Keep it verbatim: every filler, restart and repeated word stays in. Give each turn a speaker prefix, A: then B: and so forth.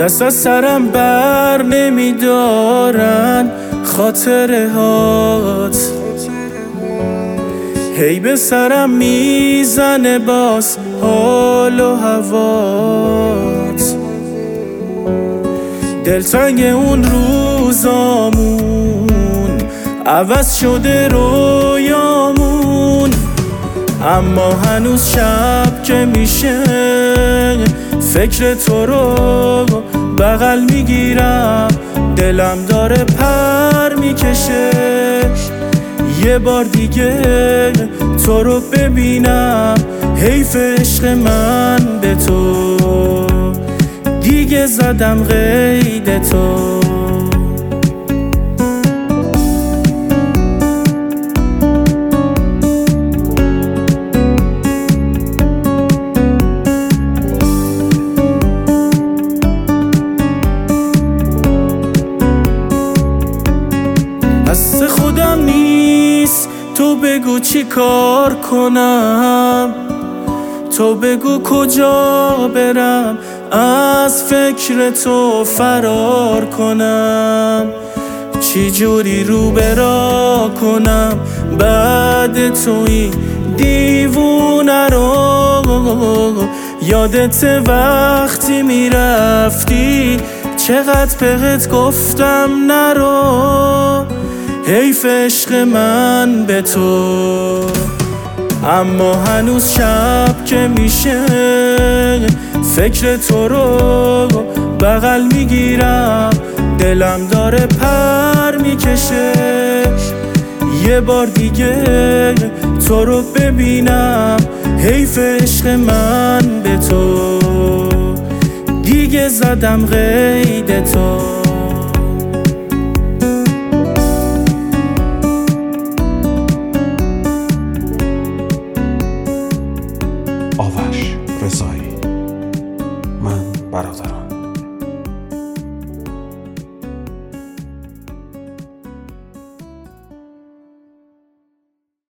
A: دست از سرم بر نمیدارن خاطره هات، هی به سرم میزنه باز حال و هوات. دلتنگ اون روزامون عوض شده رویامون، اما هنوز شب که میشه فکر تو رو بغل میگیرم، دلم داره پر میکشه یه بار دیگه تو رو ببینم. حیف عشق من به تو، دیگه زدم قید تو. دست خودم نیست، تو بگو چی کار کنم، تو بگو کجا برم از فکر تو فرار کنم، چی جوری رو برا کنم بعد توی دیوونه رو. یادت وقتی میرفتی چقدر بهت گفتم نرو، حیف عشق من به تو. اما هنوز شب که میشه فکر تو رو بغل میگیرم، دلم داره پر میکشه یه بار دیگه تو رو ببینم. حیف عشق من به تو، دیگه زدم قید تو.